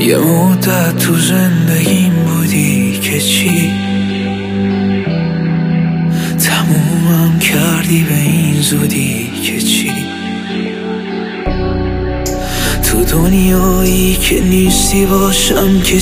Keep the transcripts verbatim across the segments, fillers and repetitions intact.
یه مدت تو زندگیم بودی که چی تمومم کردی به این زودی که چی تو دنیایی که نیستی باشم که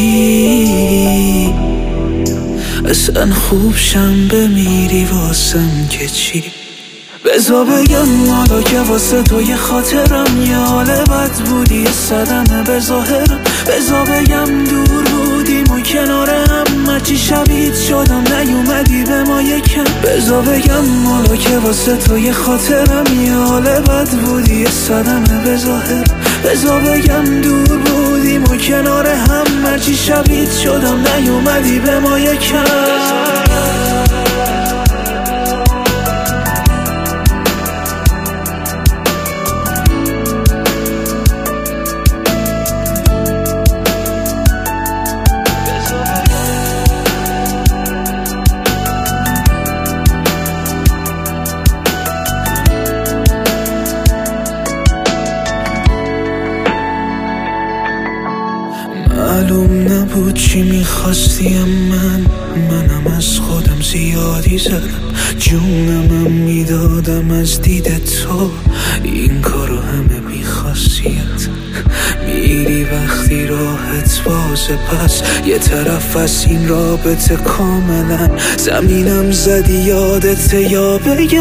چی اصلا خوب شم بمیری واسم که چی بزا بگم حالا که واسه تو یه خاطرم یه حال بد بودی یه صدمه به ظاهرم بزا بگم دور بودیم و کنار هم هرچی شبیه شدم نیومدی به ما یکم بزا بگم حالا که واسه تو یه خاطرم یه حال بد بودی یه صدمه به ظاهرم بزا بگم دور بودیم و کنار هم هرچی شبیه شدم نیومدی به ما یکم معلوم نبود چی میخواستی من منم از خودم زیادی زدم جونمم میدادم از دید تو این کارو همه بیخاصیت میری وقتی راحت بازه پس یه طرف از این رابطه کاملا زمینم زدی یادت یا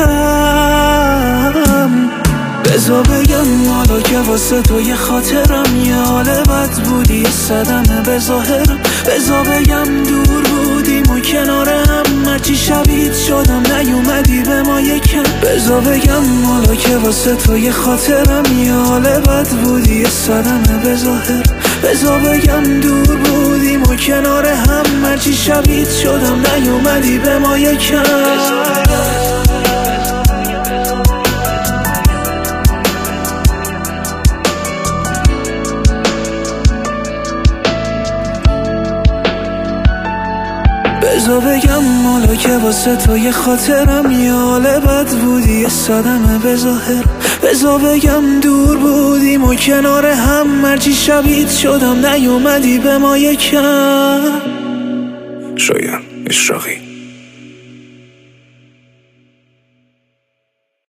بگم بزا بگم حالا که واسه تو یه خاطرم یه حال بد بودی یه صدمه به ظاهرم بزا بگم دور بودیم و کنار هم هرچی شبیه شدم نیومدی به ما یکم بزا بگم حالا که واسه تو یه خاطرم یه حال بد بودی یه صدمه به ظاهرم بزا بگم دور بودیم و کنار هم هرچی شبیه شدم نیومدی به ما یکم بزا بگم حالا که واسه تو یه خاطرم یه حال بد بودی یه صدمه به ظاهرم بزا بگم دور بودیم و کنار هم هرچی شبیه شدم نیومدی به ما یکم شایان اشراقی.